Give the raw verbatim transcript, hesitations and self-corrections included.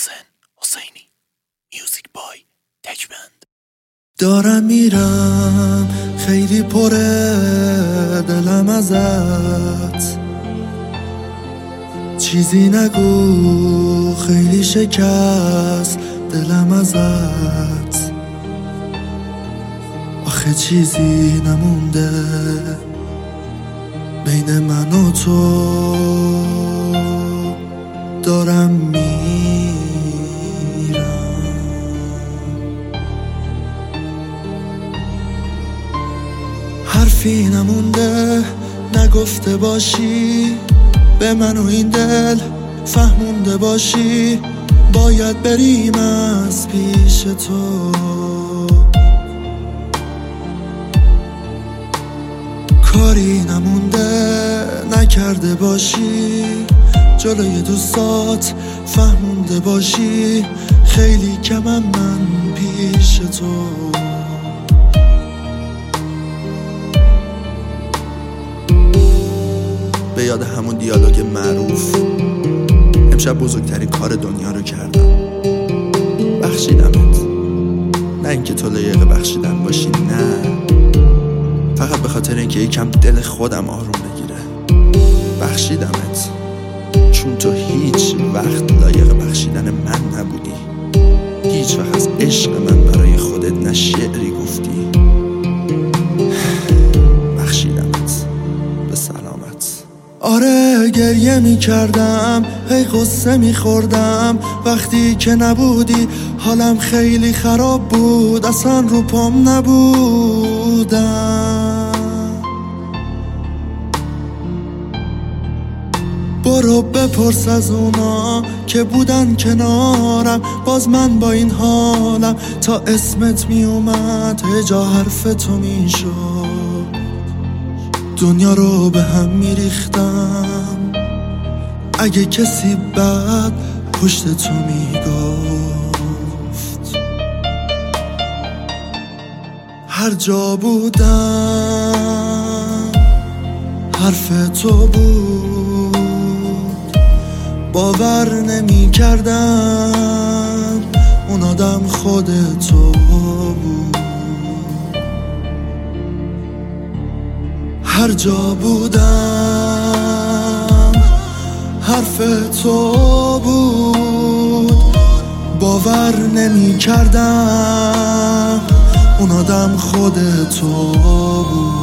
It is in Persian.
محسن حسینی. میوزیک بای تکبند. دارم میرم خیلی پره دلم ازت، چیزی نگو خیلی شکست دلم ازت. آخه چیزی نمونده بین من و تو، دارم میرم. حرفی نمونده نگفته باشی به من و این دل، فهمونده باشی باید بریم از پیش تو. کاری نمونده نکرده باشی جلوی دوستات، فهمونده باشی خیلی کمم من پیش تو. به یاد همون دیالوگ معروف، امشب بزرگترین کار دنیا رو کردم، بخشیدمت. نه اینکه تو لایق بخشیدن باشی، نه، فقط به خاطر اینکه یکم دل خودم آروم بگیره. بخشیدمت چون تو هیچ وقت لایق بخشیدن من نبودی. هیچ وقت از عشق من برای خودت نه شعری گفتی. بخشیدمت، به سلامت. آره گریه می کردم، هی قصه می خوردم وقتی که نبودی. حالم خیلی خراب بود، اصلا رو پام نبودم. برو بپرس از اونا که بودن کنارم، باز من با این حالم تا اسمت می اومد هجا حرف تو می شد. دنیا رو به هم می ریختم اگه کسی بد پشت تو می گفت. هر جا بودم حرف تو بود، باور نمی کردم اون آدم خود تو بود. هر جا بودم حرف تو بود، باور نمی کردم اون آدم خود تو بود.